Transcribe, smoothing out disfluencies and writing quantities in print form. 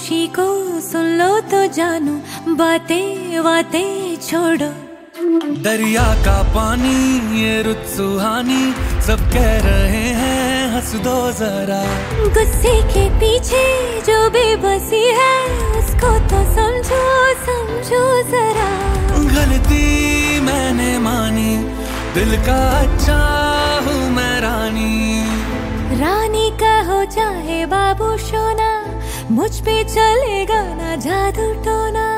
खामोशी को सुन लो तो जानू, बातें बातें छोड़ो। दरिया का पानी ये रुत सुहानी, सब कह रहे हैं हंस दो जरा। गुस्से के पीछे जो बेबसी है, उसको तो समझो समझो जरा। गलती मैंने मानी, दिल का अच्छा हूँ मैं रानी। रानी का हो चाहे बाबू सोना, मुझ पे चलेगा ना जादू टोना।